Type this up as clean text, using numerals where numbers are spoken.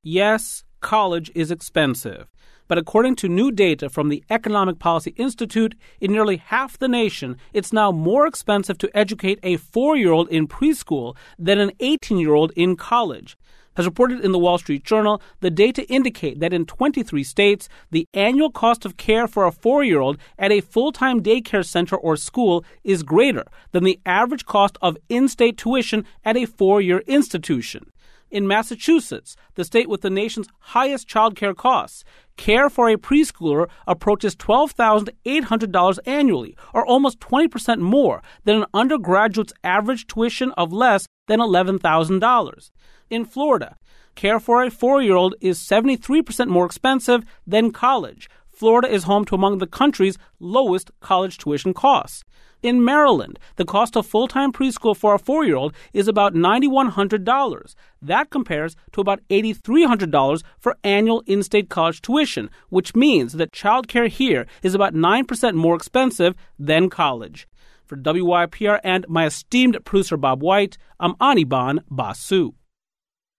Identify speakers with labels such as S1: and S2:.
S1: Yes, college is expensive. But according to new data from the Economic Policy Institute, in nearly half the nation, it's now more expensive to educate a 4-year-old in preschool than an 18-year-old in college. As reported in the Wall Street Journal, the data indicate that in 23 states, the annual cost of care for a 4-year-old at a full-time daycare center or school is greater than the average cost of in-state tuition at a 4-year institution. In Massachusetts, the state with the nation's highest child care costs, care for a preschooler approaches $12,800 annually, or almost 20% more than an undergraduate's average tuition of less than $11,000. In Florida, care for a 4-year-old is 73% more expensive than college. Florida is home to among the country's lowest college tuition costs. In Maryland, the cost of full-time preschool for a 4-year-old is about $9,100. That compares to about $8,300 for annual in-state college tuition, which means that childcare here is about 9% more expensive than college. For WYPR and my esteemed producer Bob White, I'm Anirban Basu.